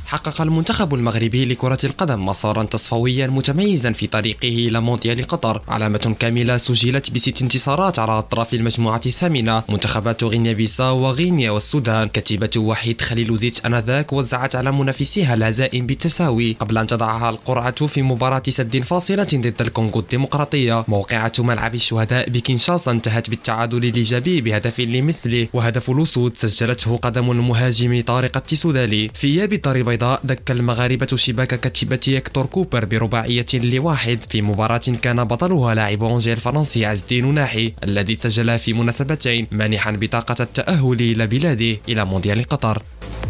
حقق المنتخب المغربي لكرة القدم مسارا تصفويا متميزا في طريقه إلى مونديال قطر. علامة كاملة سجلت ب6 انتصارات على أطراف المجموعة الثامنة، منتخبات غينيا بيساو وغينيا والسودان. كتيبة وحيد خليل زيت آنذاك وزعت على منافسيها الهزائم بالتساوي قبل أن تضعها القرعة في مباراة سد فاصلة ضد الكونغو الديمقراطية. موقعة ملعب الشهداء بكينشاسا انتهت بالتعادل الإيجابي بهدف لمثله، وهدف الأسود سجلته قدم المهاجم طارق التسودالي. في إياب الدار البيضاء دك المغاربة شباك كتيبة هيكتور كوبر برباعية ل1 في مباراة كان بطلها لاعب أنجي الفرنسي عز الدين ناحي الذي سجل في مناسبتين، مانحا بطاقة التأهل إلى بلاده إلى مونديال قطر.